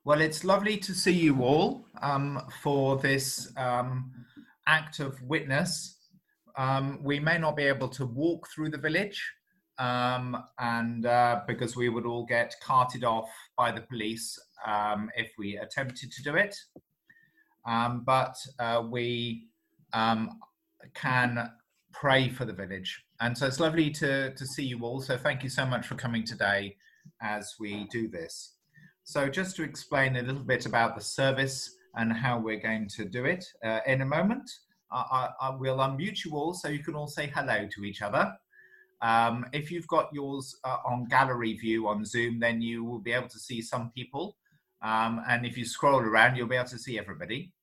Well, it's lovely to see you all for this act of witness. We may not be able to walk through the village and because we would all get carted off by the police if we attempted to do it. But we can pray for the village. And so it's lovely to see you all. So thank you so much for coming today as we do this. So just to explain a little bit about the service and how we're going to do it in a moment, I will unmute you all so you can all say hello to each other. If you've got yours on gallery view on Zoom, then you will be able to see some people. And if you scroll around, you'll be able to see everybody.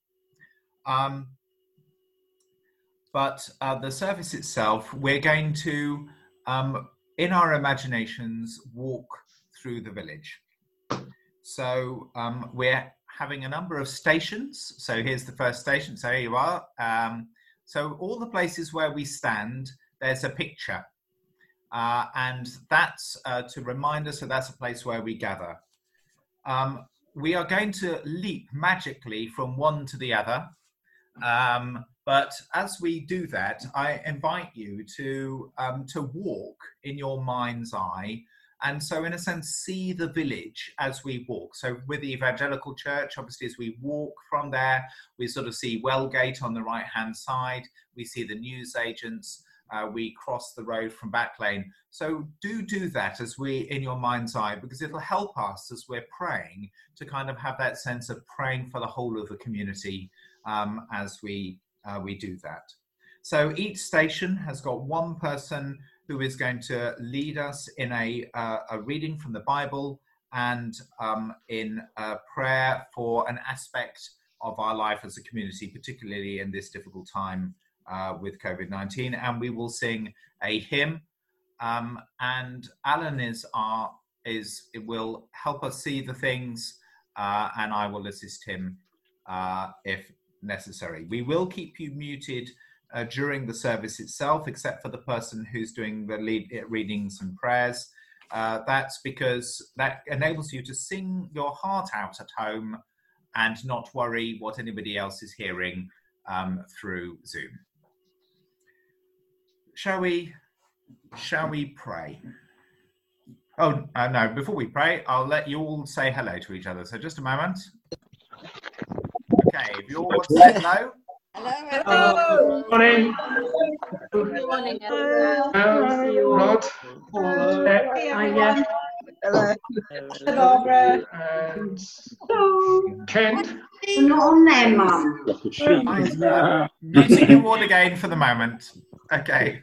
But the service itself, we're going to, in our imaginations, walk through the village. So we're having a number of stations. So here's the first station. So here you are. So all the places where we stand, there's a picture. And that's to remind us that that's a place where we gather. We are going to leap magically from one to the other. But as we do that, I invite you to walk in your mind's eye, and so in a sense see the village as we walk. So with the Evangelical Church, obviously as we walk from there, we sort of see Wellgate on the right hand side, we see the newsagents, we cross the road from Back Lane. So do that as we in your mind's eye, because it'll help us as we're praying to kind of have that sense of praying for the whole of the community as we do that. So each station has got one person who is going to lead us in a reading from the Bible and in a prayer for an aspect of our life as a community, particularly in this difficult time with COVID-19. And we will sing a hymn. And Alan will help us see the things, and I will assist him if necessary. We will keep you muted during the service itself, except for the person who's doing the readings and prayers. That's because that enables you to sing your heart out at home and not worry what anybody else is hearing through Zoom. Shall we pray? Oh, no, before we pray, I'll let you all say hello to each other. So just a moment. Okay, if you all want to say hello. Hello. Morning. Good morning, Rod. Hiya. Hello. Hello, Barbara. And Hello. Ken. You're not on there, Mum. Muting you all again for the moment. Okay.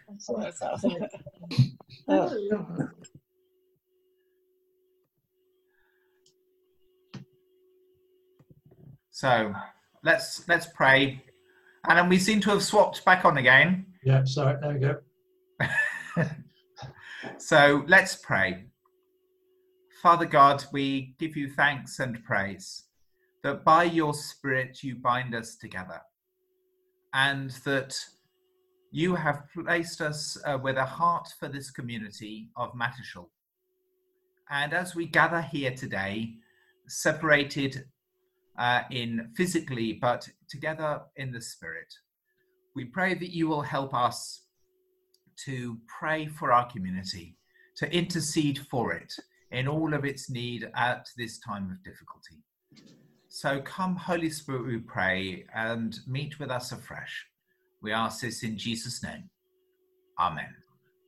So let's pray. And then we seem to have swapped back on again. Yeah, sorry, there we go. So let's pray. Father God, we give you thanks and praise that by your Spirit you bind us together, and that you have placed us with a heart for this community of Mattershall. And as we gather here today, separated in physically, but together in the Spirit, we pray that you will help us to pray for our community, to intercede for it in all of its need at this time of difficulty. So come, Holy Spirit, we pray, and meet with us afresh. We ask this in Jesus' name. Amen.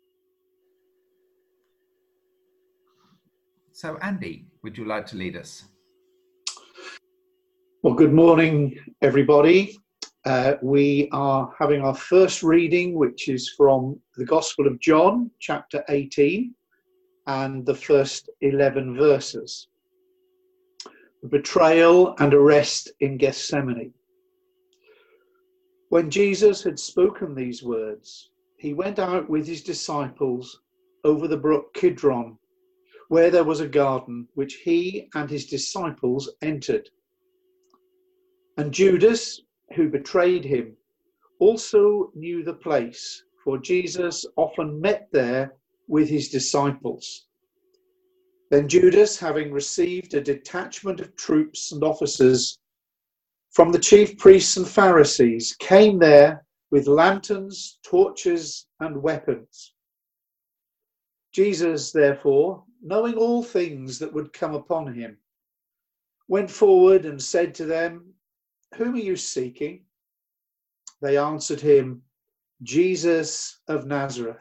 So Andy, would you like to lead us? Well, good morning, everybody. We are having our first reading, which is from the Gospel of John, chapter 18, and the first 11 verses. The betrayal and arrest in Gethsemane. When Jesus had spoken these words, he went out with his disciples over the brook Kidron, where there was a garden, which he and his disciples entered. And Judas, who betrayed him, also knew the place, for Jesus often met there with his disciples. Then Judas, having received a detachment of troops and officers from the chief priests and Pharisees, came there with lanterns, torches, and weapons. Jesus, therefore, knowing all things that would come upon him, went forward and said to them, "Whom are you seeking?" They answered him, "Jesus of Nazareth."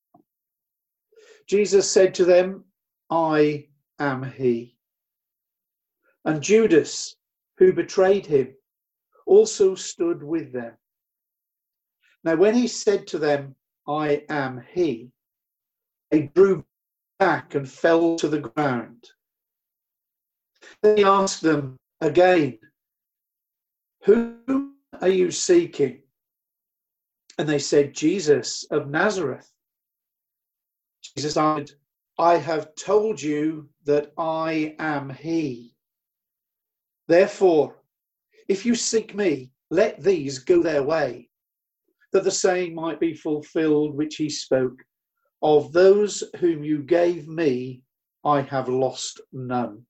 Jesus said to them, "I am he." And Judas, who betrayed him, also stood with them. Now when he said to them, "I am he," they drew back and fell to the ground. Then he asked them again, "Whom are you seeking?" And they said, "Jesus of Nazareth." Jesus answered, "I have told you that I am he. Therefore, if you seek me, let these go their way, that the saying might be fulfilled which he spoke, of those whom you gave me, I have lost none."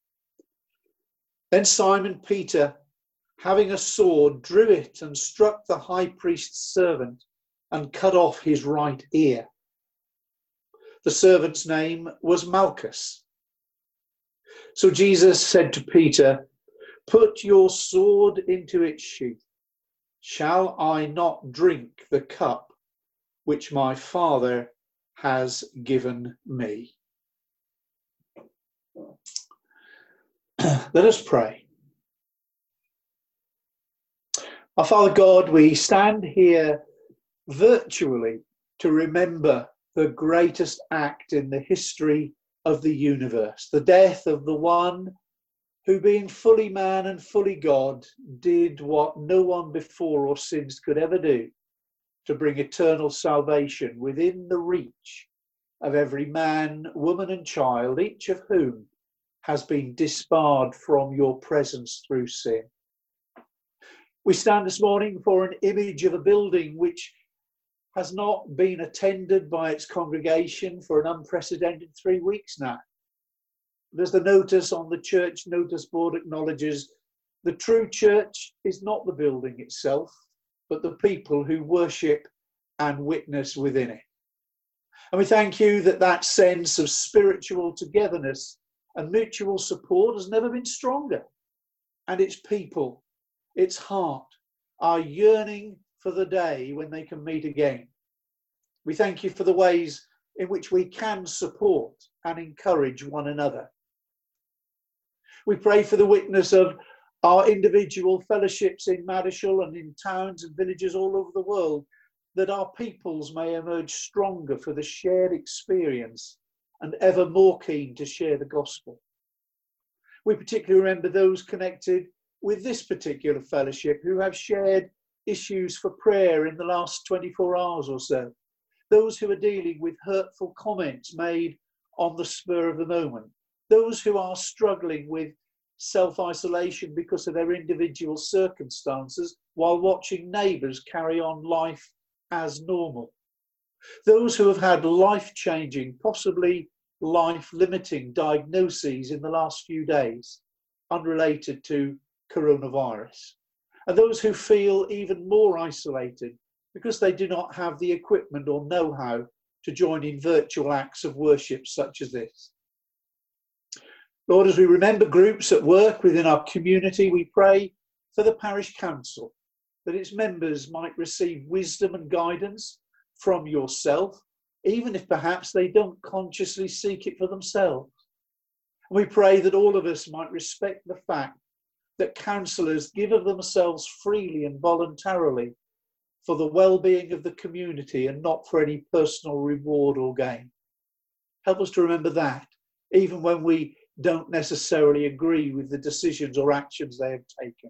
Then Simon Peter, having a sword, drew it and struck the high priest's servant and cut off his right ear. The servant's name was Malchus. So Jesus said to Peter, "Put your sword into its sheath. Shall I not drink the cup which my Father has given me?" Let us pray. Our Father God, we stand here virtually to remember the greatest act in the history of the universe, the death of the one who, being fully man and fully God, did what no one before or since could ever do, to bring eternal salvation within the reach of every man, woman and child, each of whom has been disbarred from your presence through sin. We stand this morning for an image of a building which has not been attended by its congregation for an unprecedented 3 weeks now. As the notice on the church notice board acknowledges, the true church is not the building itself, but the people who worship and witness within it. And we thank you that that sense of spiritual togetherness and mutual support has never been stronger. And its people, its heart, are yearning for the day when they can meet again. We thank you for the ways in which we can support and encourage one another. We pray for the witness of our individual fellowships in Madishall and in towns and villages all over the world, that our peoples may emerge stronger for the shared experience and ever more keen to share the gospel. We particularly remember those connected with this particular fellowship who have shared issues for prayer in the last 24 hours or so. Those who are dealing with hurtful comments made on the spur of the moment. Those who are struggling with self-isolation because of their individual circumstances while watching neighbours carry on life as normal. Those who have had life-changing, possibly life-limiting diagnoses in the last few days, unrelated to coronavirus. And those who feel even more isolated because they do not have the equipment or know-how to join in virtual acts of worship such as this. Lord, as we remember groups at work within our community, we pray for the parish council, that its members might receive wisdom and guidance from yourself, even if perhaps they don't consciously seek it for themselves. And we pray that all of us might respect the fact that councillors give of themselves freely and voluntarily for the well-being of the community and not for any personal reward or gain. Help us to remember that, even when we don't necessarily agree with the decisions or actions they have taken.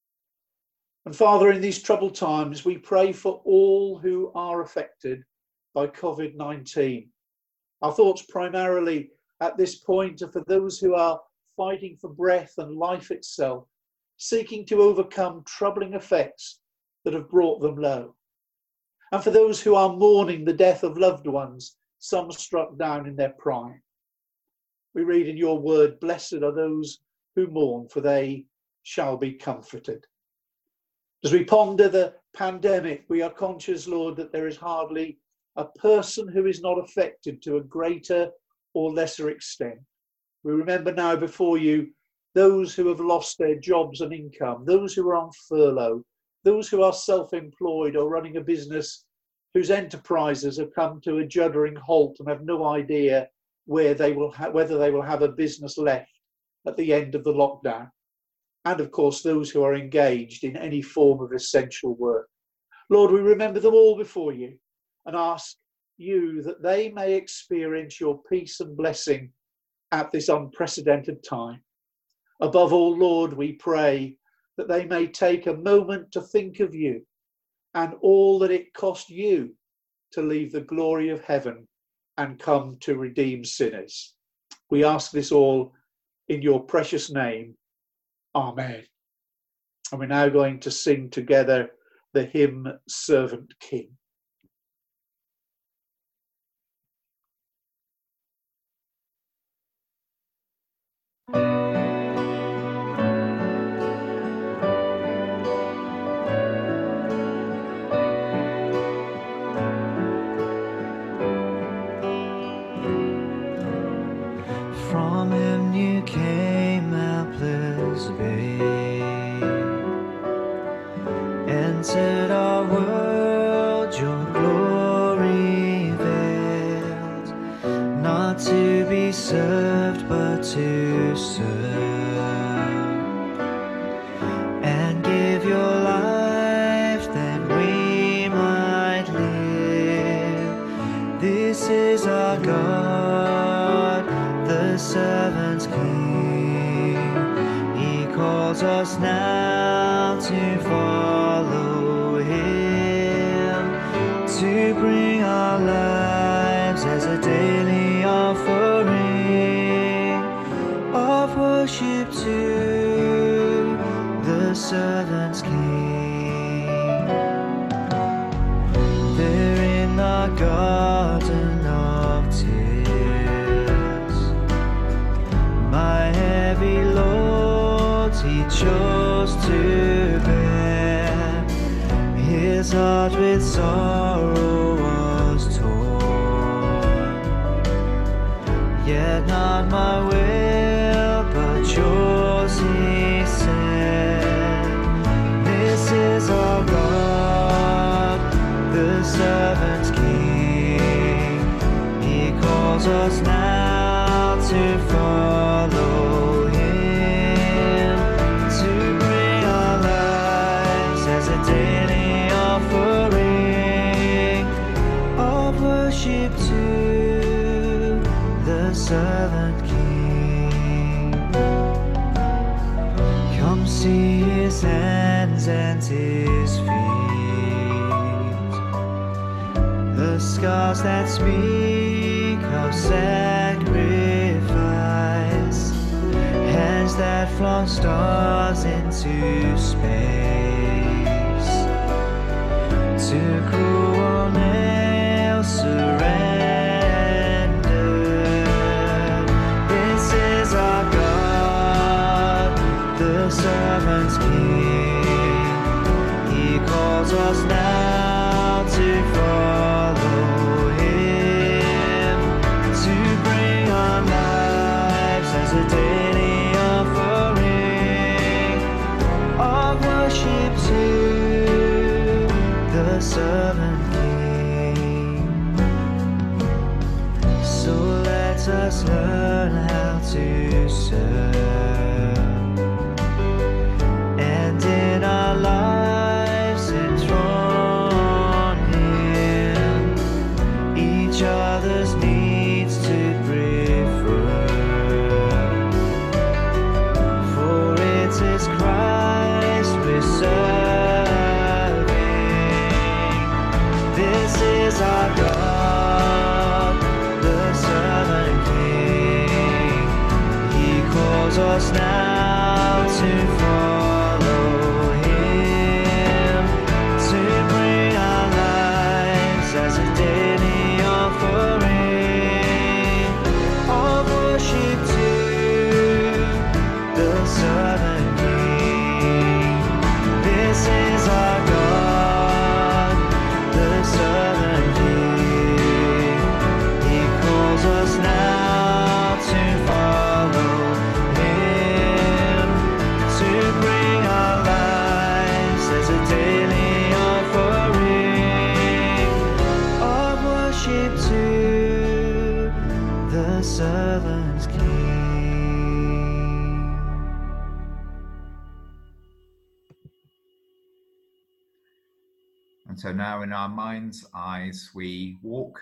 And Father, in these troubled times, we pray for all who are affected by COVID-19. Our thoughts primarily at this point are for those who are fighting for breath and life itself, seeking to overcome troubling effects that have brought them low. And for those who are mourning the death of loved ones, some struck down in their prime. We read in your word, blessed are those who mourn, for they shall be comforted. As we ponder the pandemic, we are conscious, Lord, that there is hardly a person who is not affected to a greater or lesser extent. We remember now before you those who have lost their jobs and income, those who are on furlough, those who are self-employed or running a business whose enterprises have come to a juddering halt and have no idea whether they will have a business left at the end of the lockdown. And of course, those who are engaged in any form of essential work. Lord, we remember them all before you and ask you that they may experience your peace and blessing at this unprecedented time. Above all, Lord, we pray that they may take a moment to think of you and all that it cost you to leave the glory of heaven and come to redeem sinners. We ask this all in your precious name. Amen. And we're now going to sing together the hymn, Servant King. From him you came, helpless babe, entered our world, your glory veiled, not to be served but to serve, and give your life that we might live. This is our God, the servant king. He calls us now to follow him, to bring our lives as a daily offering of worship to the servant king. There in the garden of tears, my heavy load he chose to bear. His heart with sorrow was torn, yet not my will but yours, he said. This is our God, the servant king. He calls us now to follow him, to bring our lives as a daily offering of worship to the servant king. Come see his hands and his feet, the scars that speak of sacrifice, hands that flung stars into space, to cruel nails surrendered. This is our God, the servant king. He calls us now to follow him, to bring our lives as a daily offering of worship to the servant king. So let us learn how to serve, and in our lives enthrone him, each other's needs to prefer, for it is Christ we're serving. This is our God, the servant king. He calls us And so now in our mind's eyes, we walk,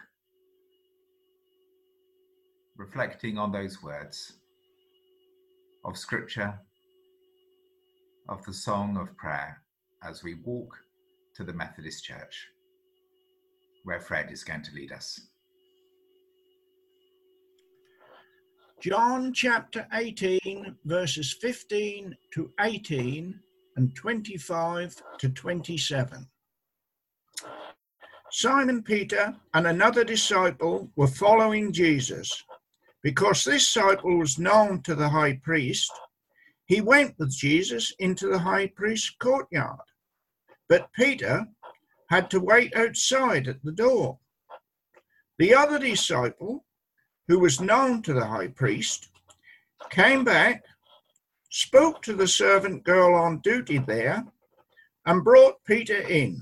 reflecting on those words of Scripture, of the song of prayer, as we walk to the Methodist Church, where Fred is going to lead us. John chapter 18, verses 15 to 18 and 25 to 27. Simon Peter and another disciple were following Jesus. Because this disciple was known to the high priest, he went with Jesus into the high priest's courtyard. But Peter had to wait outside at the door. The other disciple, who was known to the high priest, came back, spoke to the servant girl on duty there, and brought Peter in.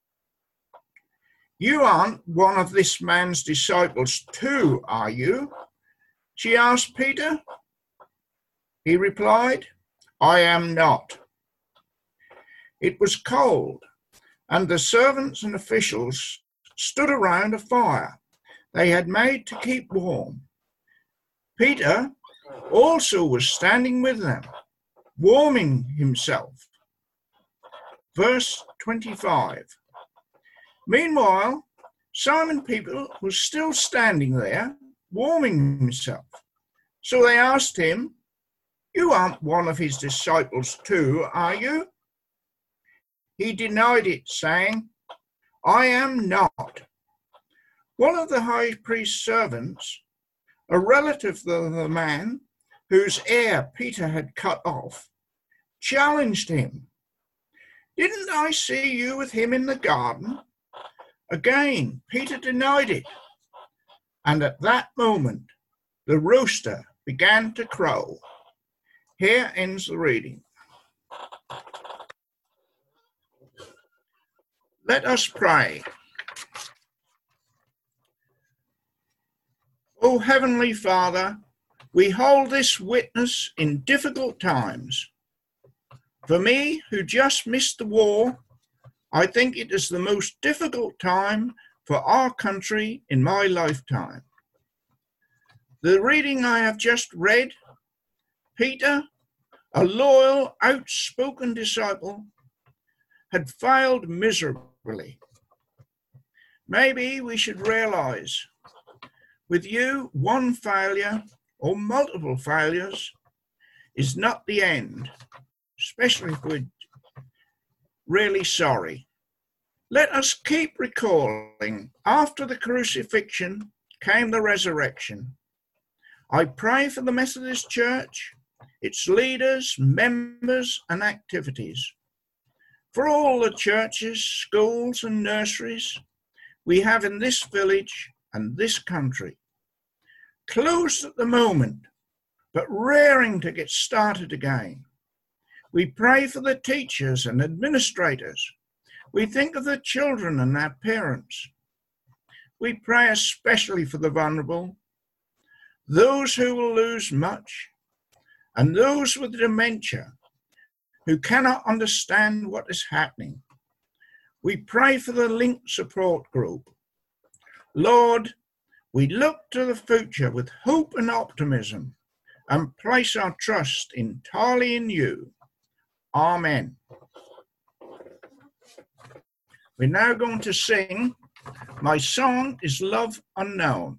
"You aren't one of this man's disciples too, are you?" she asked Peter. He replied, "I am not." It was cold, and the servants and officials stood around a fire they had made to keep warm. Peter also was standing with them, warming himself. Verse 25. Meanwhile, Simon Peter was still standing there, warming himself. So they asked him, "You aren't one of his disciples too, are you?" He denied it, saying, "I am not." One of the high priest's servants, a relative of the man whose ear Peter had cut off, challenged him. "Didn't I see you with him in the garden?" Again, Peter denied it. And at that moment, the rooster began to crow. Here ends the reading. Let us pray. O Heavenly Father, we hold this witness in difficult times. For me, who just missed the war, I think it is the most difficult time for our country in my lifetime. The reading I have just read, Peter, a loyal, outspoken disciple, had failed miserably. Maybe we should realize, with you, one failure or multiple failures is not the end, especially if we're really sorry. Let us keep recalling, after the crucifixion came the resurrection. I pray for the Methodist Church, its leaders, members, and activities. For all the churches, schools, and nurseries we have in this village and this country. Closed at the moment, but raring to get started again. We pray for the teachers and administrators. We think of the children and their parents. We pray especially for the vulnerable, those who will lose much, and those with dementia who cannot understand what is happening. We pray for the Link support group. Lord, we look to the future with hope and optimism and place our trust entirely in you. Amen. We're now going to sing My Song is Love Unknown.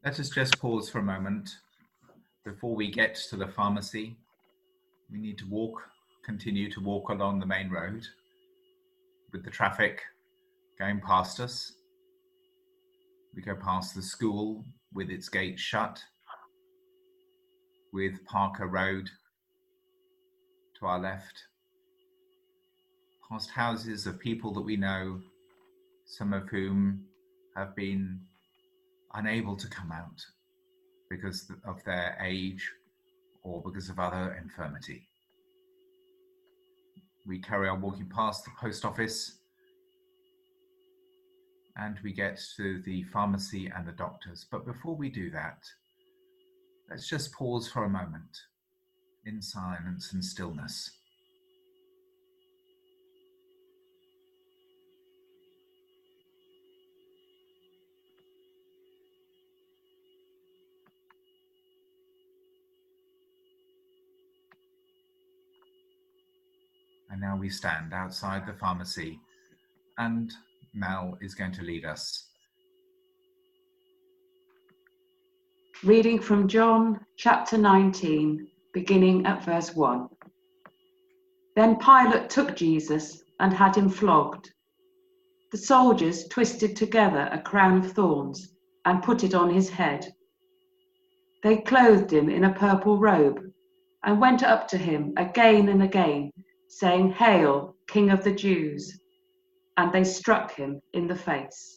Let us just pause for a moment. Before we get to the pharmacy, we need to continue to walk along the main road with the traffic going past us. We go past the school with its gates shut, with Parker Road to our left, past houses of people that we know, some of whom have been unable to come out because of their age or because of other infirmity. We carry on walking past the post office and we get to the pharmacy and the doctors. But before we do that, let's just pause for a moment in silence and stillness. And now we stand outside the pharmacy and Mel is going to lead us. Reading from John chapter 19, beginning at verse 1. Then Pilate took Jesus and had him flogged. The soldiers twisted together a crown of thorns and put it on his head. They clothed him in a purple robe and went up to him again and again, saying, "Hail, King of the Jews!" And they struck him in the face.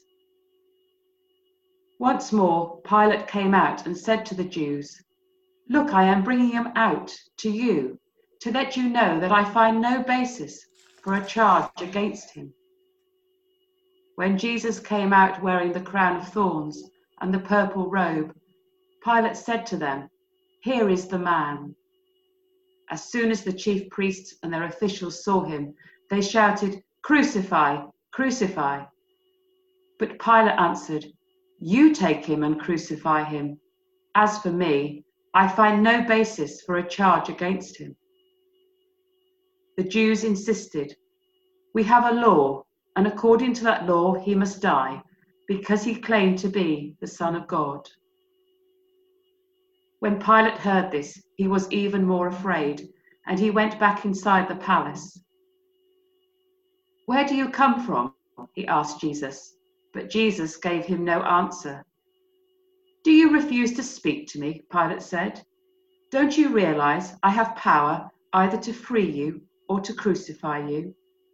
Once more, Pilate came out and said to the Jews, "Look, I am bringing him out to you to let you know that I find no basis for a charge against him." When Jesus came out wearing the crown of thorns and the purple robe, Pilate said to them, "Here is the man." As soon as the chief priests and their officials saw him, they shouted, "Crucify, crucify." But Pilate answered, "You take him and crucify him. As for me, I find no basis for a charge against him." The Jews insisted, "We have a law, and according to that law he must die, because he claimed to be the Son of God." When Pilate heard this, he was even more afraid, and he went back inside the palace. "Where do you come from?" he asked Jesus, but Jesus gave him no answer. "Do you refuse to speak to me?" Pilate said. "Don't you realize I have power either to free you or to crucify you?"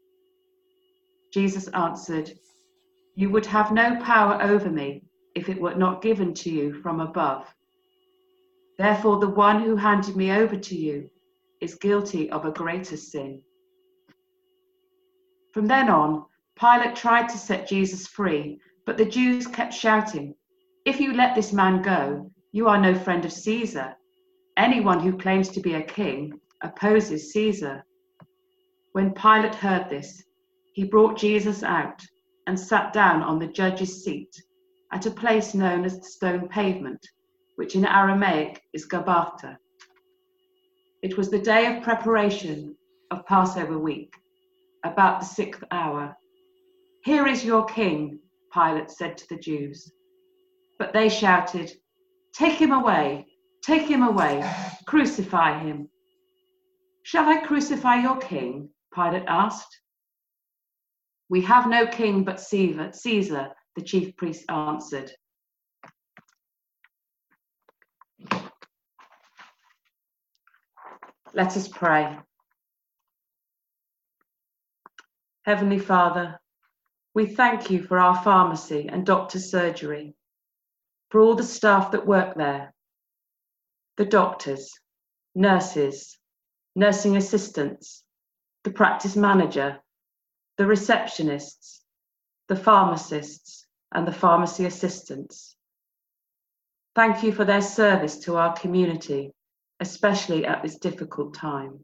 Jesus answered, "You would have no power over me if it were not given to you from above. Therefore, the one who handed me over to you is guilty of a greater sin." From then on, Pilate tried to set Jesus free, but the Jews kept shouting, "If you let this man go, you are no friend of Caesar. Anyone who claims to be a king opposes Caesar." When Pilate heard this, he brought Jesus out and sat down on the judge's seat at a place known as the Stone Pavement, which in Aramaic is Gabbatha. It was the day of preparation of Passover week, about the 6th hour. "Here is your king," Pilate said to the Jews. But they shouted, take him away, crucify him." "Shall I crucify your king?" Pilate asked. "We have no king but Caesar," the chief priest answered. Let us pray. Heavenly Father, we thank you for our pharmacy and doctor's surgery, for all the staff that work there, the doctors, nurses, nursing assistants, the practice manager, the receptionists, the pharmacists, and the pharmacy assistants. Thank you for their service to our community, especially at this difficult time.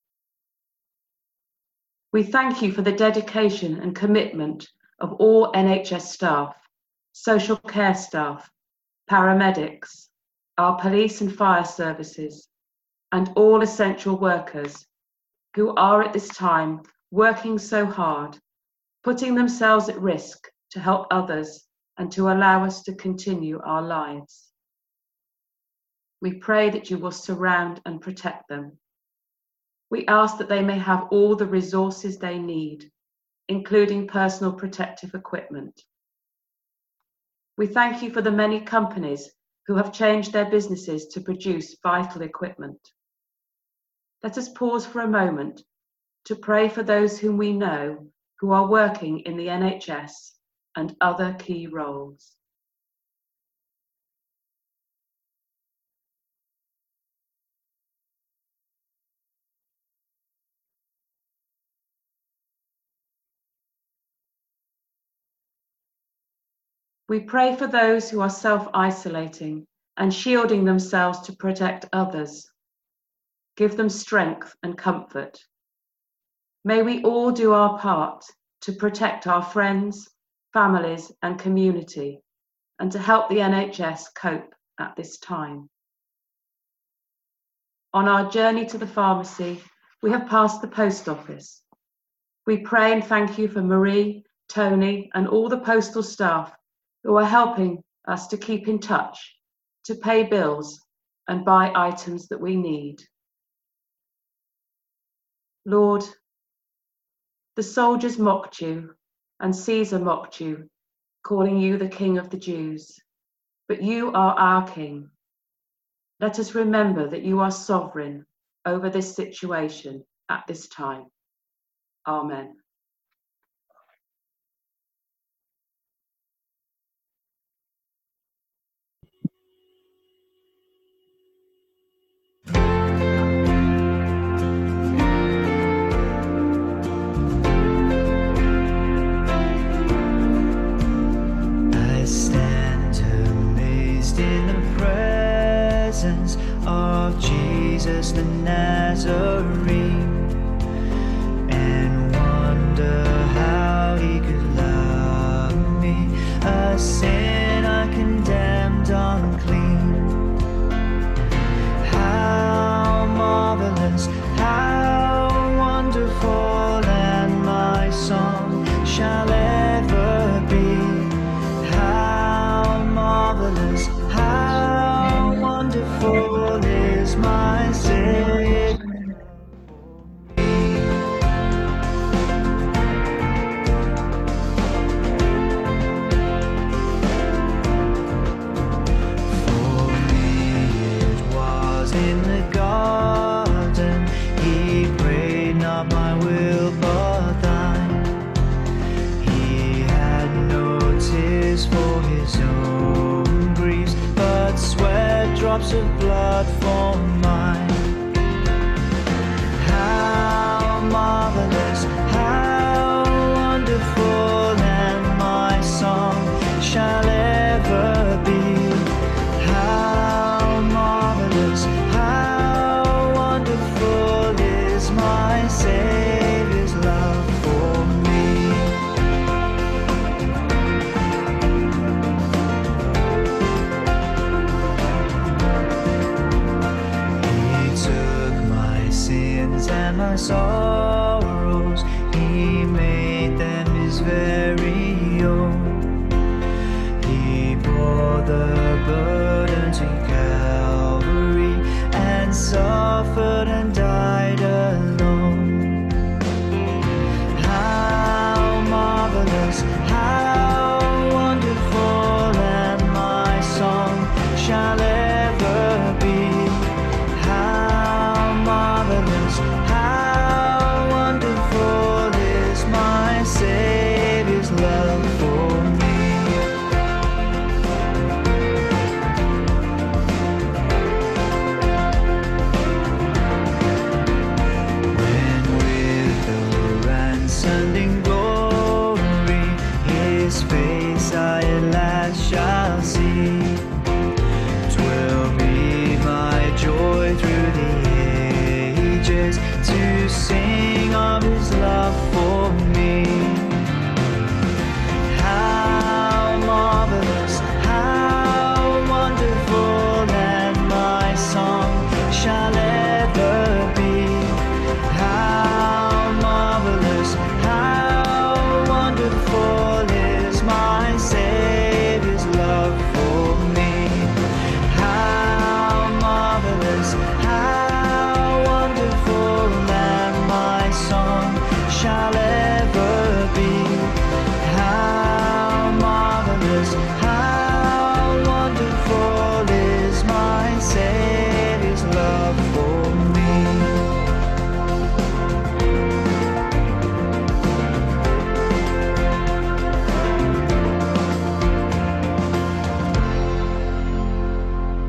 We thank you for the dedication and commitment of all NHS staff, social care staff, paramedics, our police and fire services, and all essential workers who are at this time working so hard, putting themselves at risk to help others and to allow us to continue our lives. We pray that you will surround and protect them. We ask that they may have all the resources they need, including personal protective equipment. We thank you for the many companies who have changed their businesses to produce vital equipment. Let us pause for a moment to pray for those whom we know who are working in the NHS and other key roles. We pray for those who are self-isolating and shielding themselves to protect others. Give them strength and comfort. May we all do our part to protect our friends, families, and community, and to help the NHS cope at this time. On our journey to the pharmacy, we have passed the post office. We pray and thank you for Marie, Tony, and all the postal staff who are helping us to keep in touch, to pay bills, and buy items that we need. Lord, the soldiers mocked you, and Caesar mocked you, calling you the King of the Jews. But you are our King. Let us remember that you are sovereign over this situation at this time. Amen. I stand amazed in the presence of Jesus the Nazarene, and wonder how he could love me, a sinner condemned unclean. How marvelous, how wonderful, and my song shall ever be. How marvelous, how wonderful is my Savior for me. For me it was in the garden, he prayed, not my will but thine. He had no tears for his own griefs, but sweat drops of blood for mine. How marvelous, how wonderful, and my song shall ever be. How marvelous, how wonderful is my Savior's love for me. He took my sins and my sorrows, he made them his very own. He bore the burden to Calvary and suffered and died alone. How marvelous, how wonderful, and my song shall ever be. How marvelous, how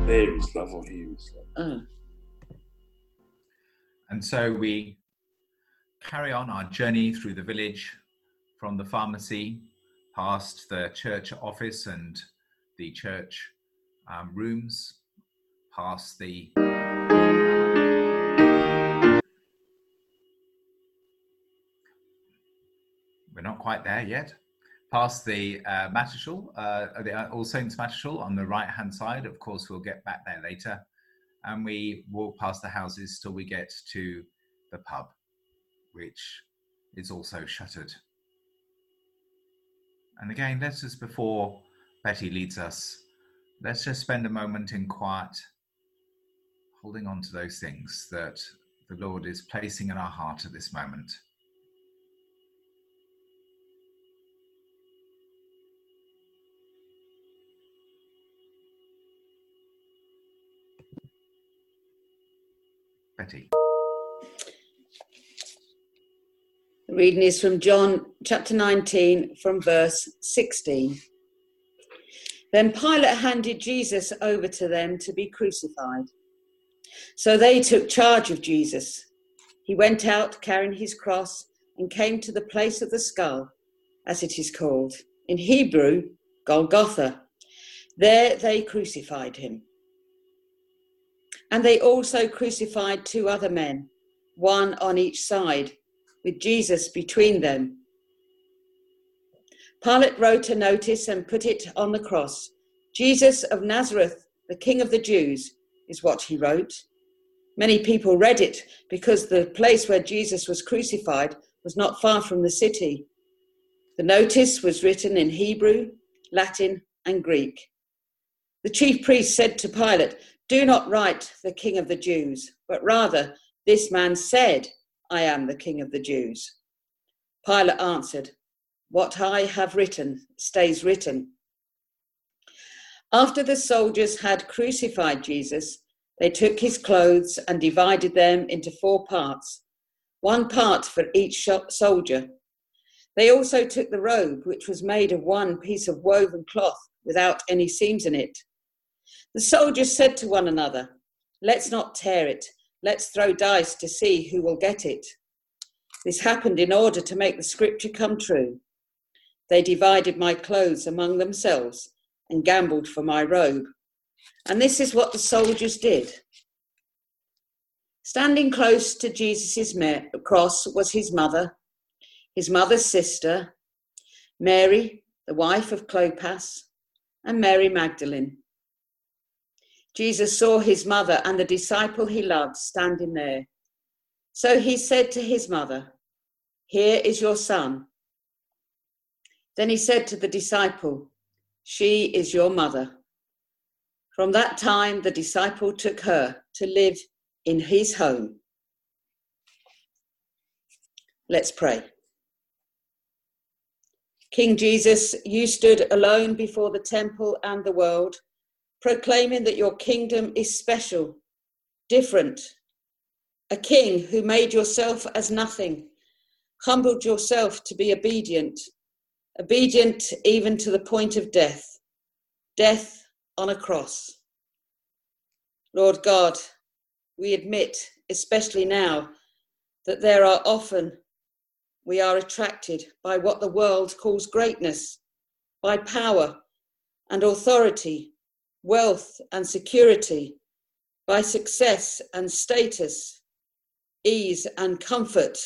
There is love or here is love. Oh. And so we carry on our journey through the village, from the pharmacy past the church office and the church rooms, past the we're not quite there yet, past the Mattershall, the All Saints Mattershall on the right hand side. Of course, we'll get back there later. And we walk past the houses till we get to the pub, which is also shuttered. And again, let's just, before Betty leads us, let's just spend a moment in quiet, holding on to those things that the Lord is placing in our heart at this moment. Betty. The reading is from John chapter 19 from verse 16. Then Pilate handed Jesus over to them to be crucified. So they took charge of Jesus. He went out carrying his cross and came to the place of the skull, as it is called, in Hebrew, Golgotha. There they crucified him. And they also crucified 2 other men, one on each side, with Jesus between them. Pilate wrote a notice and put it on the cross. Jesus of Nazareth, the King of the Jews, is what he wrote. Many people read it because the place where Jesus was crucified was not far from the city. The notice was written in Hebrew, Latin, and Greek. The chief priest said to Pilate, "Do not write the King of the Jews, but rather, this man said, 'I am the King of the Jews.'" Pilate answered, "What I have written stays written." After the soldiers had crucified Jesus, they took his clothes and divided them into 4 parts, 1 part for each soldier. They also took the robe, which was made of 1 piece of woven cloth without any seams in it. The soldiers said to one another, "Let's not tear it. Let's throw dice to see who will get it." This happened in order to make the scripture come true. They divided my clothes among themselves and gambled for my robe. And this is what the soldiers did. Standing close to Jesus' cross was his mother's sister, Mary, the wife of Clopas, and Mary Magdalene. Jesus saw his mother and the disciple he loved standing there. So he said to his mother, "Here is your son." Then he said to the disciple, "She is your mother." From that time, the disciple took her to live in his home. Let's pray. King Jesus, you stood alone before the temple and the world, proclaiming that your kingdom is special, different. A king who made yourself as nothing, humbled yourself to be obedient even to the point of death on a cross. Lord God, we admit, especially now, that there are often we are attracted by what the world calls greatness, by power and authority, wealth and security, by success and status, ease and comfort.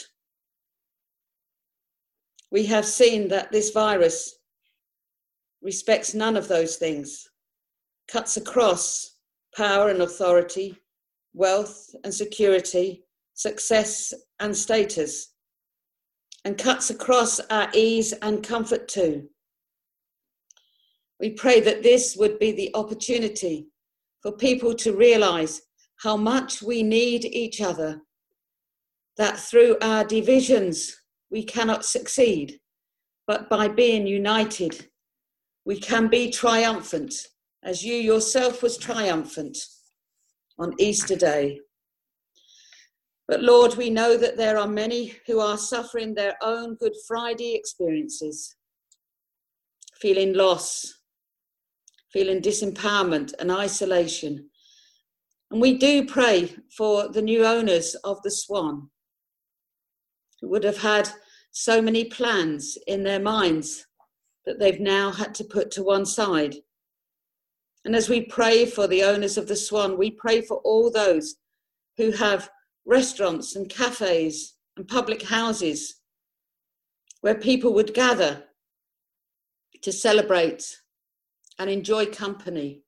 We have seen that this virus respects none of those things, cuts across power and authority, wealth and security, success and status, and cuts across our ease and comfort too. We pray that this would be the opportunity for people to realize how much we need each other, that through our divisions we cannot succeed, but by being united we can be triumphant, as you yourself was triumphant on Easter Day. But Lord, we know that there are many who are suffering their own Good Friday experiences, feeling loss, feeling disempowerment and isolation, And we do pray for the new owners of the Swan, who would have had so many plans in their minds that they've now had to put to one side. And as we pray for the owners of the Swan, we pray for all those who have restaurants and cafes and public houses where people would gather to celebrate and enjoy company.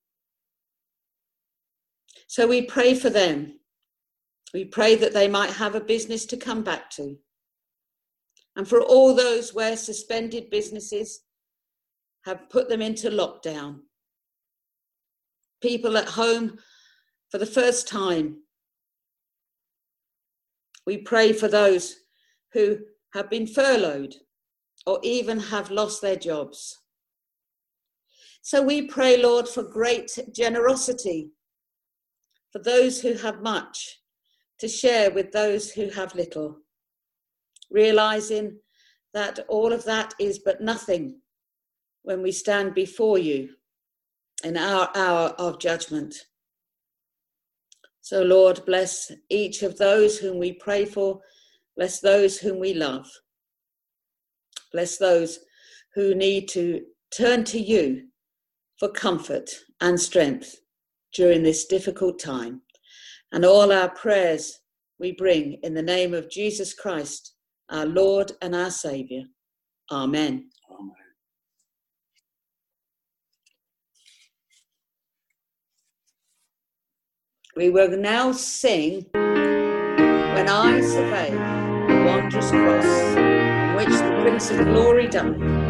So we pray for them. We pray that they might have a business to come back to. And for all those where suspended businesses have put them into lockdown. People at home for the first time. We pray for those who have been furloughed or even have lost their jobs. So we pray, Lord, for great generosity for those who have much to share with those who have little, realizing that all of that is but nothing when we stand before you in our hour of judgment. So, Lord, bless each of those whom we pray for. Bless those whom we love. Bless those who need to turn to you for comfort and strength during this difficult time. And all our prayers we bring in the name of Jesus Christ, our Lord and our Saviour. Amen. Amen. We will now sing When I Survey the Wondrous Cross on which the Prince of Glory died.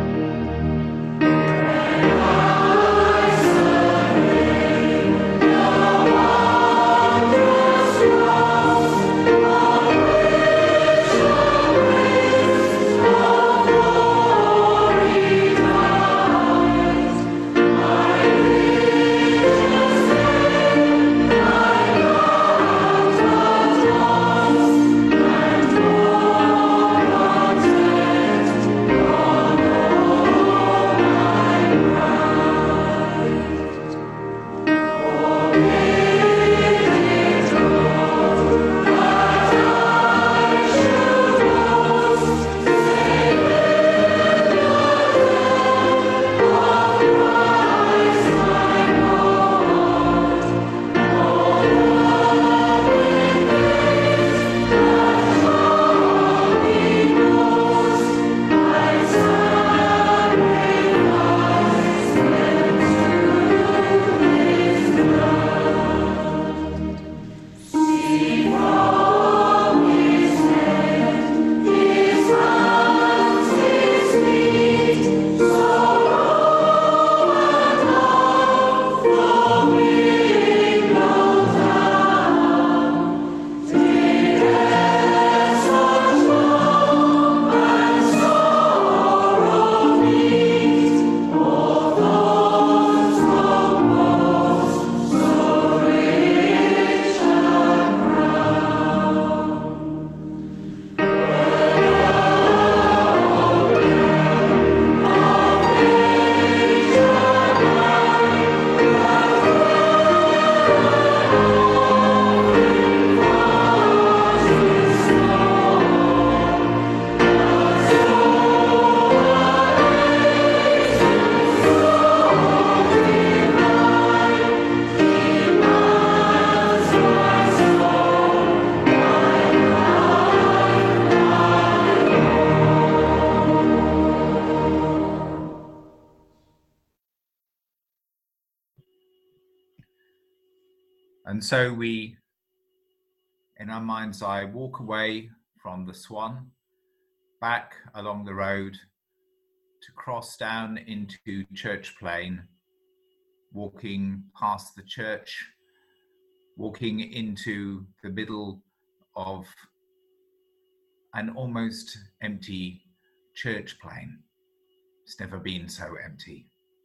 And so we, in our mind's eye, walk away from the Swan, back along the road to cross down into Church Plain, walking past the church, walking into the middle of an almost empty Church Plain. It's never been so empty.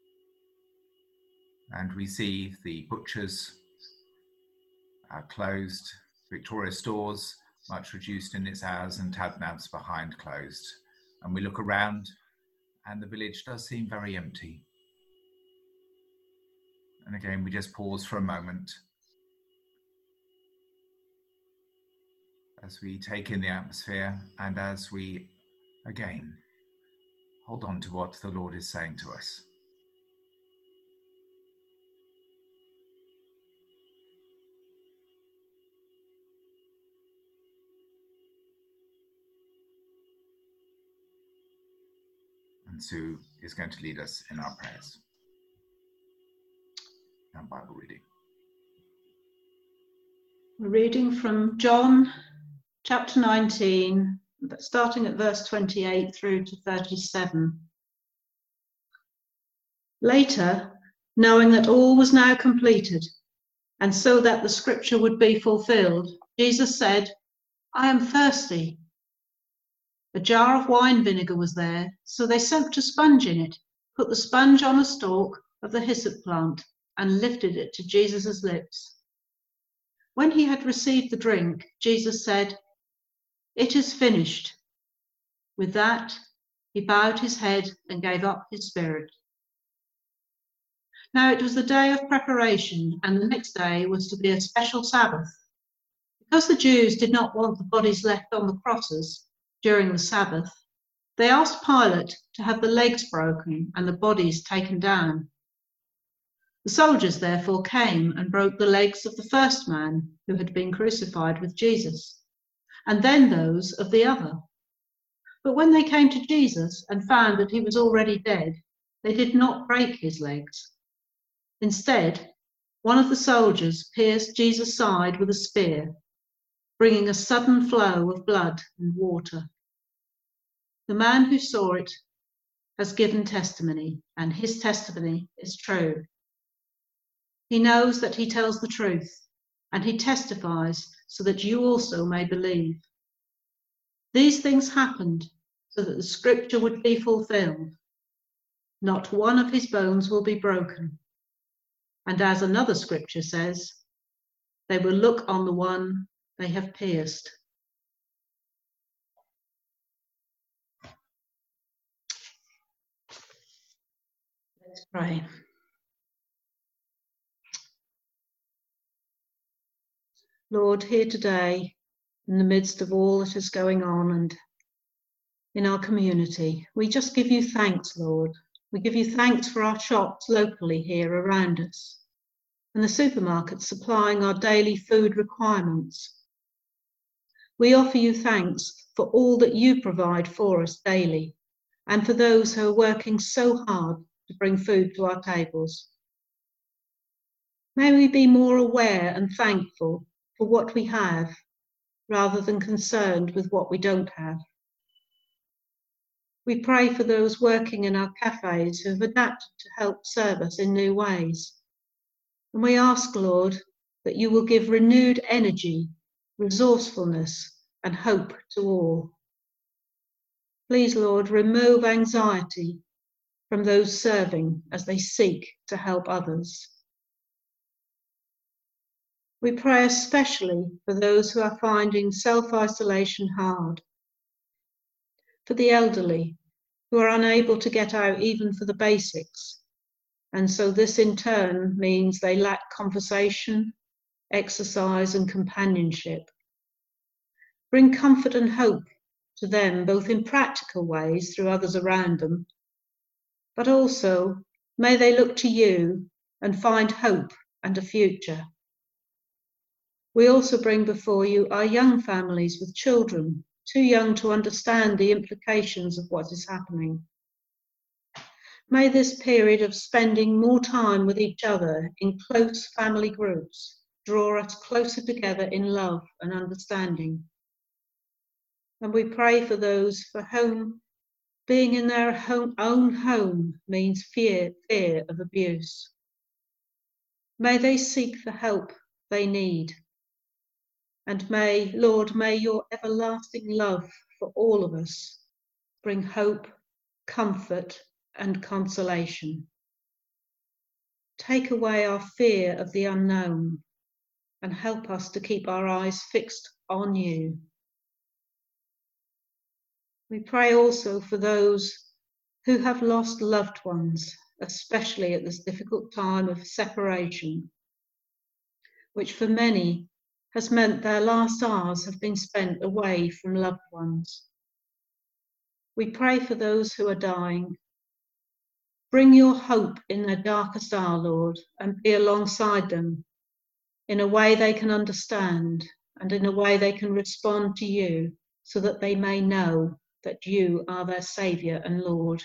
And we see the butchers closed, Victoria Stores much reduced in its hours, and Tadnabs behind closed. And we look around and the village does seem very empty. And again, we just pause for a moment as we take in the atmosphere and as we, again, hold on to what the Lord is saying to us. And Sue is going to lead us in our prayers and Bible reading. We're reading from John chapter 19, starting at verse 28 through to 37. Later, knowing that all was now completed, and so that the scripture would be fulfilled, Jesus said, "I am thirsty." A jar of wine vinegar was there, so they soaked a sponge in it, put the sponge on a stalk of the hyssop plant, and lifted it to Jesus' lips. When he had received the drink, Jesus said, "It is finished." With that, he bowed his head and gave up his spirit. Now it was the day of preparation, and the next day was to be a special Sabbath. Because the Jews did not want the bodies left on the crosses during the Sabbath, they asked Pilate to have the legs broken and the bodies taken down. The soldiers therefore came and broke the legs of the first man who had been crucified with Jesus, and then those of the other. But when they came to Jesus and found that he was already dead, they did not break his legs. Instead, one of the soldiers pierced Jesus' side with a spear, bringing a sudden flow of blood and water. The man who saw it has given testimony, and his testimony is true. He knows that he tells the truth, and he testifies so that you also may believe. These things happened so that the scripture would be fulfilled. Not one of his bones will be broken. And as another scripture says, they will look on the one they have pierced. Let's pray. Lord, here today, in the midst of all that is going on and in our community, we just give you thanks, Lord. We give you thanks for our shops locally here around us and the supermarkets supplying our daily food requirements. We offer you thanks for all that you provide for us daily and for those who are working so hard to bring food to our tables. May we be more aware and thankful for what we have rather than concerned with what we don't have. We pray for those working in our cafes who have adapted to help serve us in new ways. And we ask, Lord, that you will give renewed energy, resourcefulness, and hope to all. Please, Lord, remove anxiety from those serving as they seek to help others. We pray especially for those who are finding self-isolation hard, for the elderly who are unable to get out even for the basics, and so this in turn means they lack conversation, exercise and companionship. Bring comfort and hope to them, both in practical ways through others around them, but also may they look to you and find hope and a future. We also bring before you our young families with children, too young to understand the implications of what is happening. May this period of spending more time with each other in close family groups draw us closer together in love and understanding. And we pray for those for whom being in their own home means fear of abuse. May they seek the help they need. And may, Lord, may your everlasting love for all of us bring hope, comfort, and consolation. Take away our fear of the unknown and help us to keep our eyes fixed on you. We pray also for those who have lost loved ones, especially at this difficult time of separation, which for many has meant their last hours have been spent away from loved ones. We pray for those who are dying. Bring your hope in their darkest hour, Lord, and be alongside them in a way they can understand and in a way they can respond to you, so that they may know that you are their Saviour and Lord.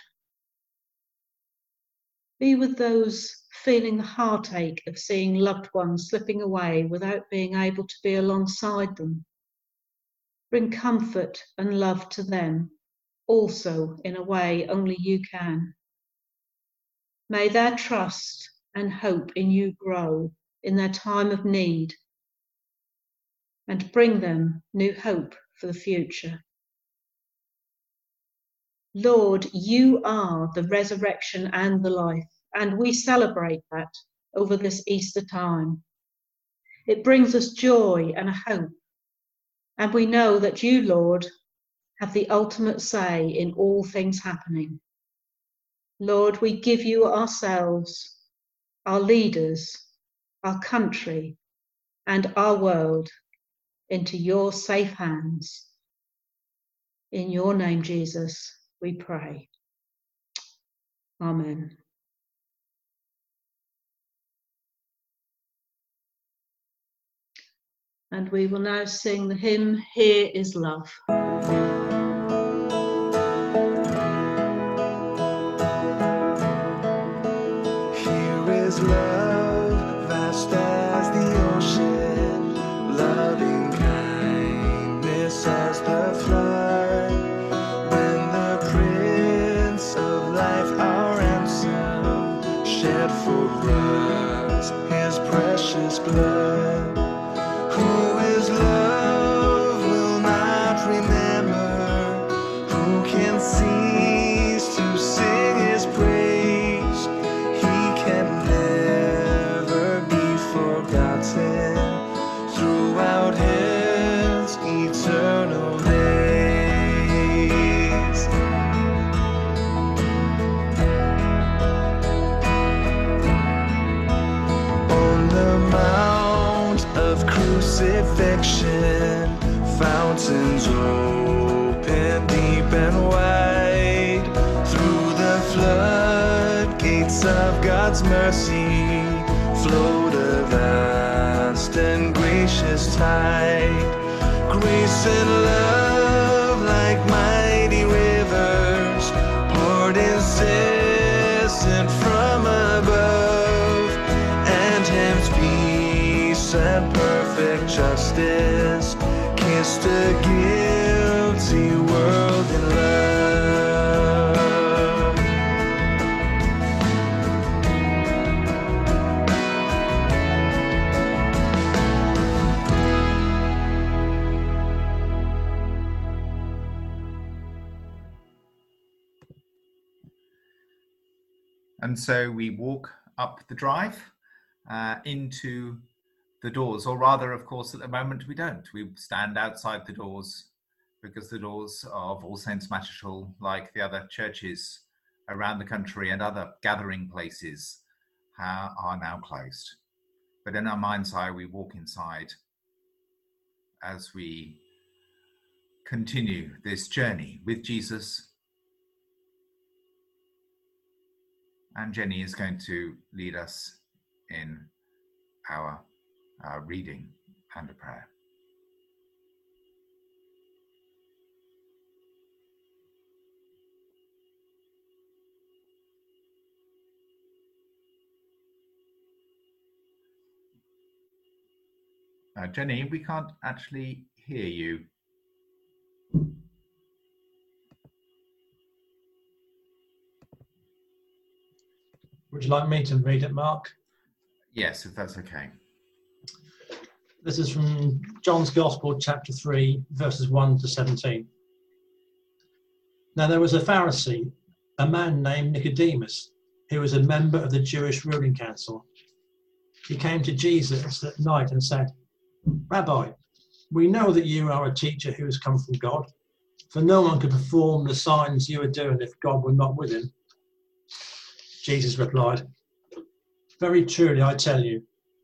Be with those feeling the heartache of seeing loved ones slipping away without being able to be alongside them. Bring comfort and love to them, also in a way only you can. May their trust and hope in you grow in their time of need, and bring them new hope for the future. Lord, you are the resurrection and the life, and we celebrate that over this Easter time. It brings us joy and a hope, and we know that you, Lord, have the ultimate say in all things happening. Lord, we give you ourselves, our leaders, our country, and our world into your safe hands. In your name, Jesus, we pray. Amen. And we will now sing the hymn, Here is Love. Here is love, vast as the ocean, loving kindness as the flood. When the Prince of Life, our ransom, shed for us his precious blood. Who is love will not remember, who can cease to sing his praise. He can never be forgotten throughout his eternal days. On the mount of crucifixion, fountains open deep and wide. Through the floodgates of God's mercy flowed a vast and gracious tide. Grace and love like mighty rivers poured incessant from above, and heaven's peace and perfect justice kissed a guilty world in love. And so we walk up the drive into the doors, or rather, of course, at the moment we don't. We stand outside the doors because the doors of All Saints Mattershall, like the other churches around the country and other gathering places, are now closed. But in our mind's eye, we walk inside as we continue this journey with Jesus. And Jenny is going to lead us in our reading and a prayer. Jenny, we can't actually hear you. Would you like me to read it, Mark? Yes, if that's okay. This is from John's Gospel, chapter 3, verses 1 to 17. Now there was a Pharisee, a man named Nicodemus, who was a member of the Jewish ruling council. He came to Jesus at night and said, "Rabbi, we know that you are a teacher who has come from God, for no one could perform the signs you are doing if God were not with him." Jesus replied, "Very truly I tell you,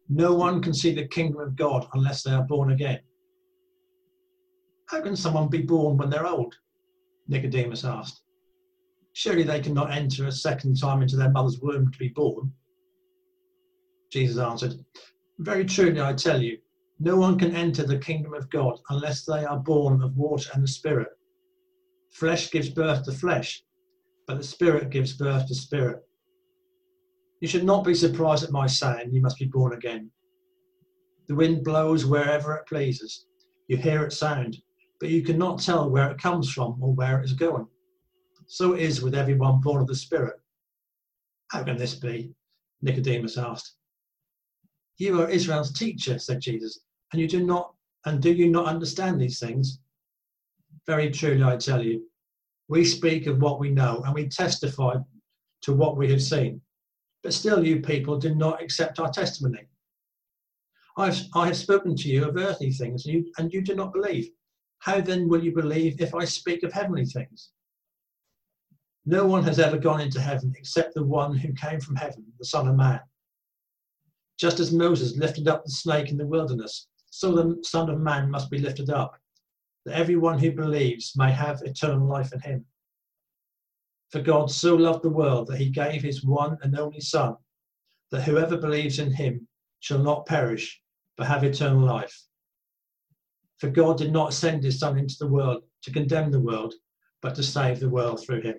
No one can see the kingdom of God unless they are born again. How can someone be born when they're old? Nicodemus asked. Surely they cannot enter a second time into their mother's womb to be born. Jesus answered, very truly I tell you, no one can enter the kingdom of God unless they are born of water and the Spirit. Flesh gives birth to flesh, but the Spirit gives birth to spirit. You should not be surprised at my saying, you must be born again. The wind blows wherever it pleases. You hear its sound, but you cannot tell where it comes from or where it is going. So it is with everyone born of the Spirit. How can this be? Nicodemus asked. You are Israel's teacher, said Jesus, and do you not understand these things? Very truly I tell you, we speak of what we know and we testify to what we have seen. But still you people do not accept our testimony. I have spoken to you of earthly things and you do not believe. How then will you believe if I speak of heavenly things? No one has ever gone into heaven except the one who came from heaven, the Son of Man. Just as Moses lifted up the snake in the wilderness, so the Son of Man must be lifted up, that everyone who believes may have eternal life in him. For God so loved the world that he gave his one and only Son, that whoever believes in him shall not perish, but have eternal life. For God did not send his Son into the world to condemn the world, but to save the world through him.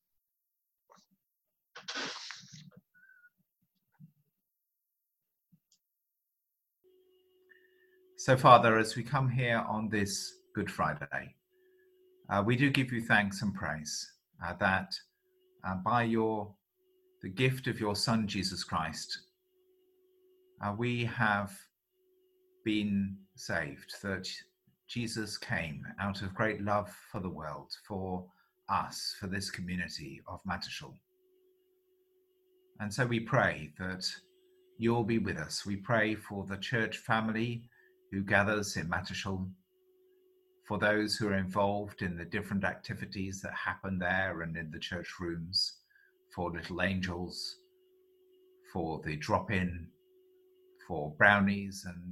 So, Father, as we come here on this Good Friday, we do give you thanks and praise that by the gift of your Son, Jesus Christ, we have been saved, that Jesus came out of great love for the world, for us, for this community of Mattershall. And so we pray that you'll be with us. We pray for the church family who gathers in Mattershall, for those who are involved in the different activities that happen there and in the church rooms, for Little Angels, for the drop-in, for brownies, and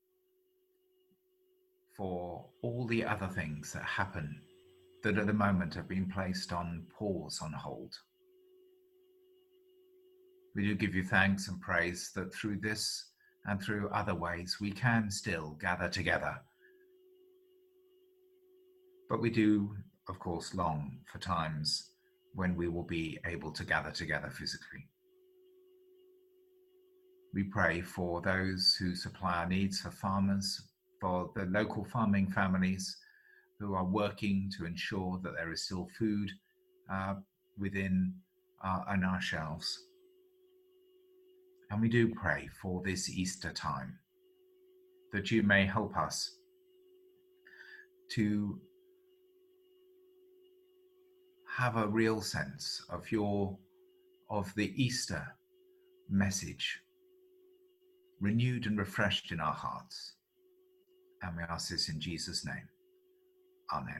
for all the other things that happen that at the moment have been placed on pause, on hold. We do give you thanks and praise that through this and through other ways we can still gather together. But we do, of course, long for times when we will be able to gather together physically. We pray for those who supply our needs, for farmers, for the local farming families who are working to ensure that there is still food within on our shelves. And we do pray for this Easter time, that you may help us to have a real sense of the Easter message renewed and refreshed in our hearts. And we ask this in Jesus' name. Amen.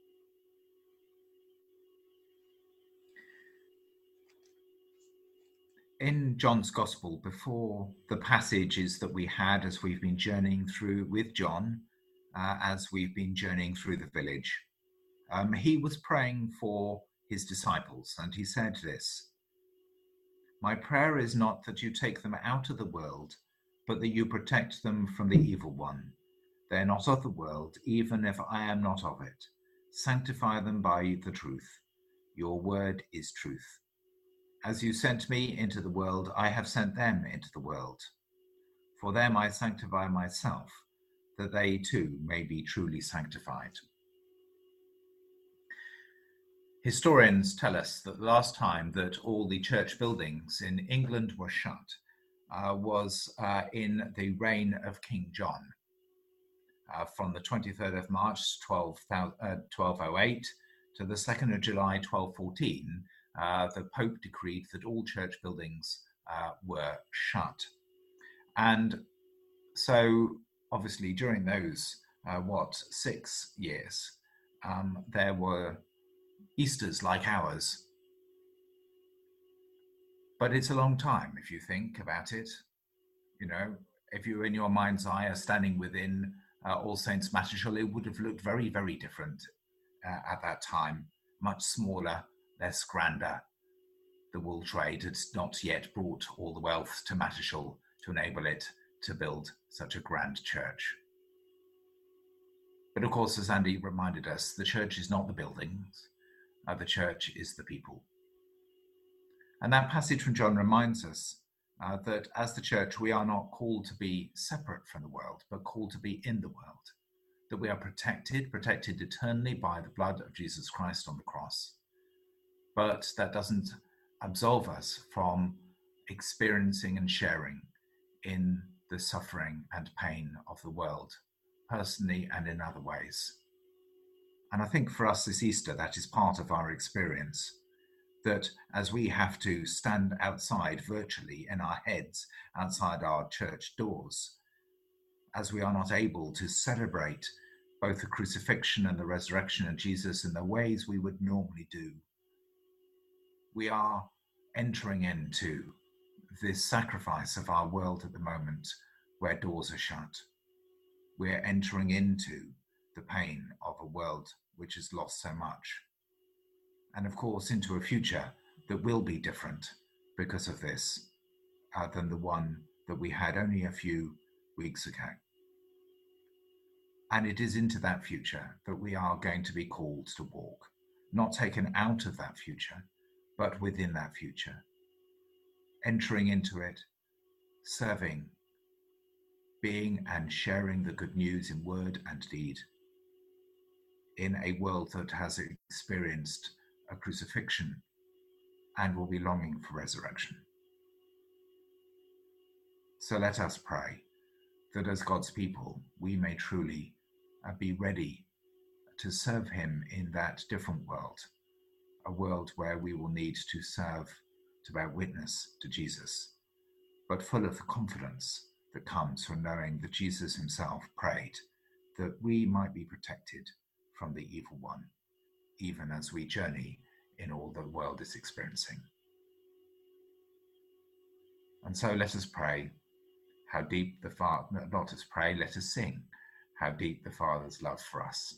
In John's Gospel, before the passages that we had as we've been journeying through with John, as we've been journeying through the village, he was praying for his disciples, and he said this: "My prayer is not that you take them out of the world, but that you protect them from the evil one. They are not of the world, even if I am not of it. Sanctify them by the truth. Your word is truth. As you sent me into the world, I have sent them into the world. For them I sanctify myself, that they too may be truly sanctified." Historians tell us that the last time that all the church buildings in England were shut was in the reign of King John. From the 23rd of March 1208 to the 2nd of July 1214, the Pope decreed that all church buildings were shut. And so obviously during those, 6 years, there were Easters like ours. But it's a long time if you think about it. You know, if you were in your mind's eye are standing within All Saints Mattershall, it would have looked very, very different at that time. Much smaller, less grander. The wool trade had not yet brought all the wealth to Mattershall to enable it to build such a grand church. But of course, as Andy reminded us, the church is not the buildings, the church is the people. And that passage from John reminds us that as the church, we are not called to be separate from the world, but called to be in the world, that we are protected eternally by the blood of Jesus Christ on the cross. But that doesn't absolve us from experiencing and sharing in the suffering and pain of the world, personally and in other ways. And I think for us this Easter, that is part of our experience, that as we have to stand outside virtually in our heads, outside our church doors, as we are not able to celebrate both the crucifixion and the resurrection of Jesus in the ways we would normally do, we are entering into this sacrifice of our world at the moment where doors are shut. We're entering into the pain of a world which has lost so much. And of course, into a future that will be different because of this than the one that we had only a few weeks ago. And it is into that future that we are going to be called to walk, not taken out of that future, but within that future, entering into it, serving, being and sharing the good news in word and deed, in a world that has experienced a crucifixion and will be longing for resurrection. So let us pray that as God's people, we may truly be ready to serve him in that different world, a world where we will need to serve, to bear witness to Jesus, but full of the confidence that comes from knowing that Jesus himself prayed that we might be protected from the evil one, even as we journey in all the world is experiencing. And so let us pray how deep the Father, not us pray, let us sing how deep the Father's love for us.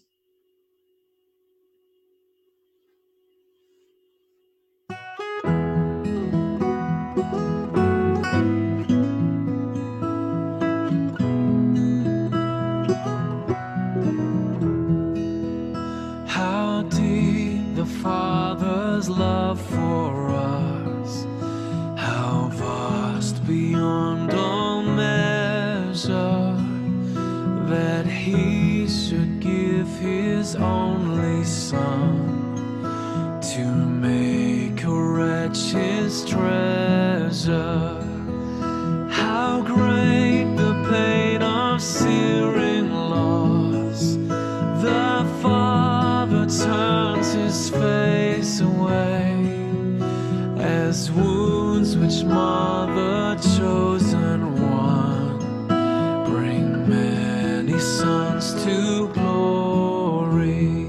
How deep the Father's love for us, how vast beyond all measure, that he should give his only Son to make a wretch his treasure. How great the pain of searing loss, the Father turns his face away, as wounds which mar the chosen one bring many sons to glory.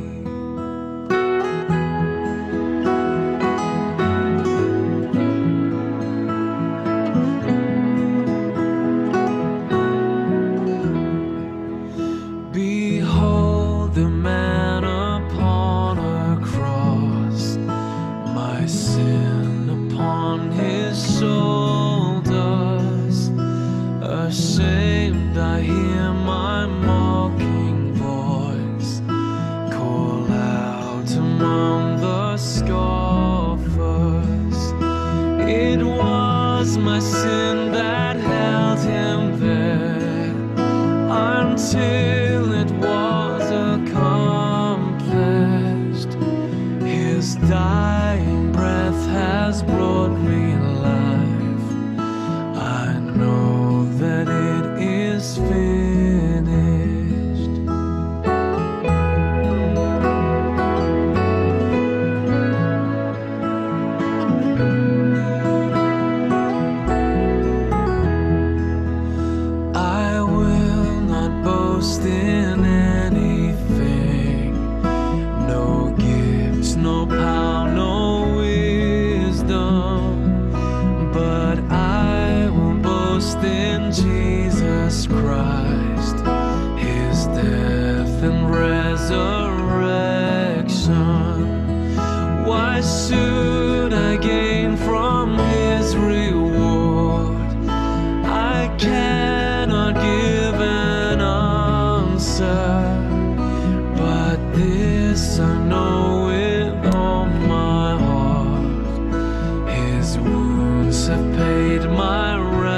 Behold the man upon a cross, my sin upon his shoulders. Ashamed I hear my mocking voice call out among the scoffers. It was my sin that held him there until it was accomplished. His dying breath has brought me life. I know that it is finished. I will not boast Jesus Christ, his death and resurrection. Why should I gain from his reward? I cannot give an answer, but this I know with all my heart: his wounds have paid my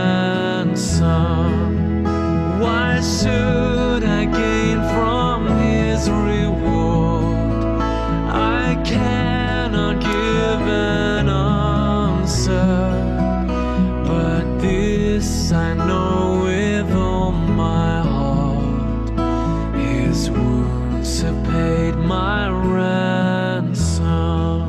ransom. Why should I gain from his reward? I cannot give an answer, but this I know with all my heart: his wounds have paid my ransom.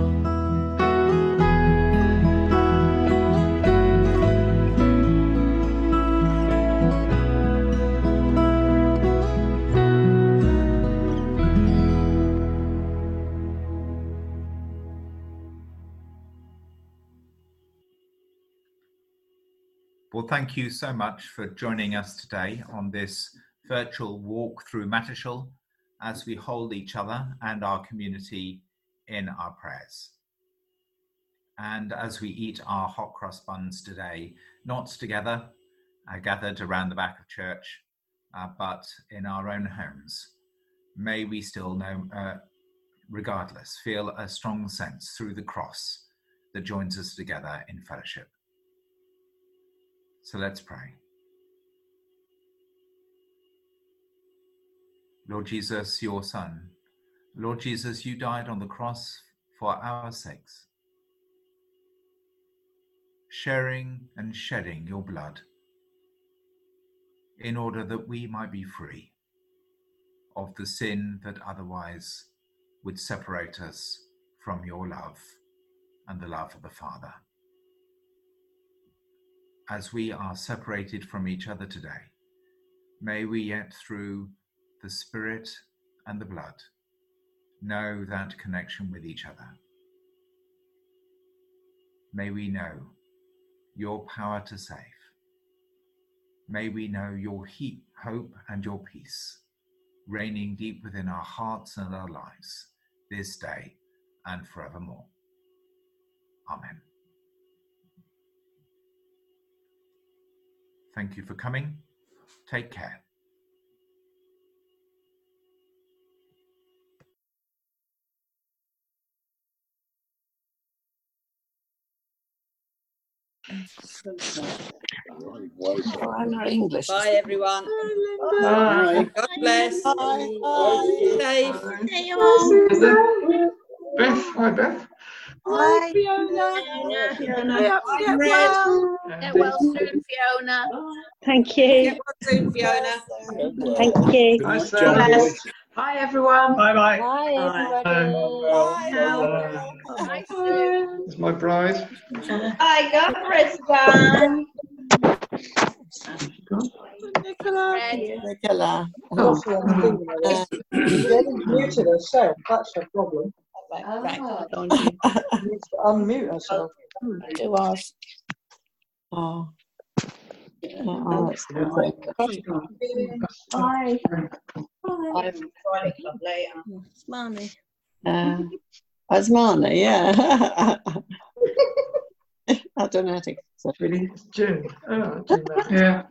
Well, thank you so much for joining us today on this virtual walk through Mattershall as we hold each other and our community in our prayers. And as we eat our hot cross buns today, not together, gathered around the back of church, but in our own homes, may we still know, regardless, feel a strong sense through the cross that joins us together in fellowship. So let's pray. Lord Jesus, your Son, Lord Jesus, you died on the cross for our sakes, sharing and shedding your blood in order that we might be free of the sin that otherwise would separate us from your love and the love of the Father. As we are separated from each other today, may we yet through the Spirit and the blood know that connection with each other. May we know your power to save. May we know your hope and your peace reigning deep within our hearts and our lives this day and forevermore. Amen. Thank you for coming. Take care. English. Bye, everyone. Bye. God bless. Bye. Safe. See you all. Beth, hi Beth. Hi, Fiona. Fiona. Get well. Get well soon, Fiona. Thank you. Get well soon, Fiona. Thank you. Hi Sarah. Bye, everyone. Bye bye. Bye, everybody. Bye. It's my bride. I got Brisbane. Nicola. Jenny's muted herself, that's her problem. Right. She needs to unmute herself. Do ours. Oh. Oh, that's good. Bye. I'm Friday Club later. It's Marnie. It's Marnie, yeah. I don't know how to say Really? It's June. Oh, June. Yeah.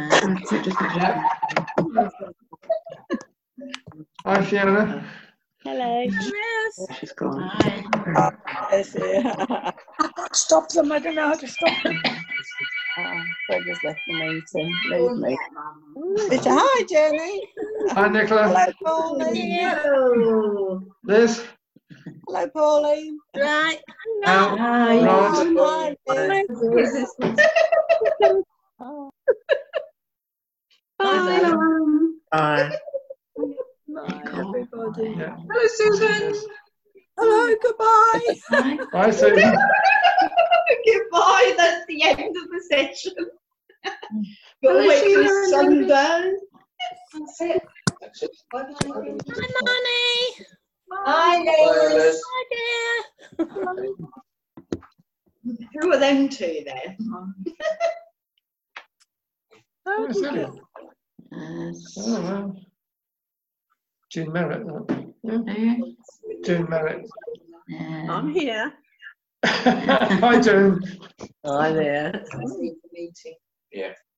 Hi Fiona. hello. She's gone. Stop them, I don't know how to stop them. Fred has left the meeting. Leave me. Hi, Jenny. Hi Nicola. Hello, Pauline. Hello. Liz. Hello, Pauline. Right. Al. Rod. Hi, Liz. Bye. Hi. Bye, everybody. Yeah. Hello, Susan. Hello, goodbye. Bye Susan. Goodbye. That's the end of the session. Gotta wait for the sundown. That's it. Bye, Hi, Hi, Liz. Hi, dear. Who are them two then? Oh, silly. Yes. Oh, well. June Merritt. Yeah. Who? June Merritt. Yeah. I'm here. Hi, June. Hi there. Meeting. Yeah.